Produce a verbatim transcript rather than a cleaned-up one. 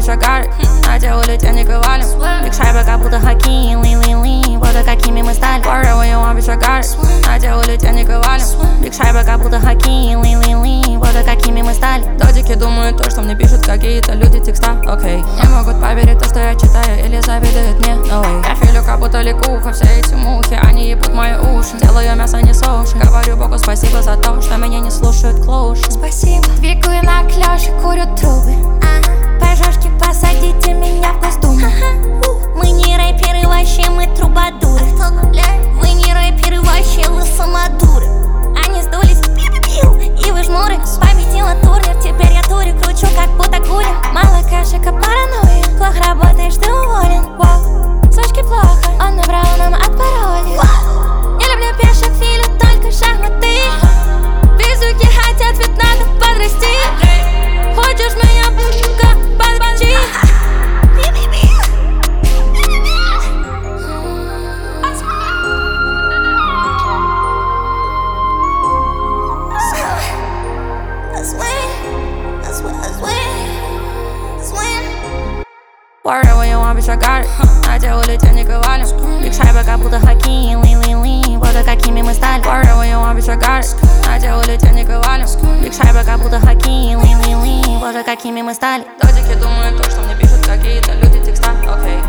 шагали. На те улетели валим. Биг шайба, как будто Хаким. Лин-лин-лин, вот какими мы стали. Порываем обе шагали. На те улетели валим. Биг шайба, как будто Хаким. Лин-лин-лин, вот какими мы стали. Додики думают то, что мне пишут какие-то люди текста. Окей, не могут поверить то, что я читаю, или завидуют мне. No way. Я филю, как будто лягуха. Все эти мухи, они ебут мои уши. Делаю мясо не суши. Говорю Богу спасибо за то, что меня не слушают клоуши. Спасибо. Двигаю на клёше, курю трубы. Пожежки, посадите меня в Госдуму. Мы не рэперы, вообще мы трубадуры. Вы не рэперы, вообще вы самодуры. Они сдулись, и вы жмуры. Победила турнир, теперь я турю, кручу, как будто курим. Мало кашек, а паранойя. Плохо работаешь, ты уволен. Вау, сучки плохо, он набрал нам от пароля. Я люблю пешек, филю, только шахматы. Безуки хотят, ведь надо подрасти. Хочешь меня, б***ка, подводи? Порываем обе шагали. На те улетели валим. Биг шайба, как будто Хаким. Лин-лин-лин, вот какими мы стали. Порываем обе шагали. На те улетели валим. Биг шайба, как будто Хаким. Лин-лин-лин, вот какими мы стали. Додики думают то, что мне пишут какие-то люди текста. Окей.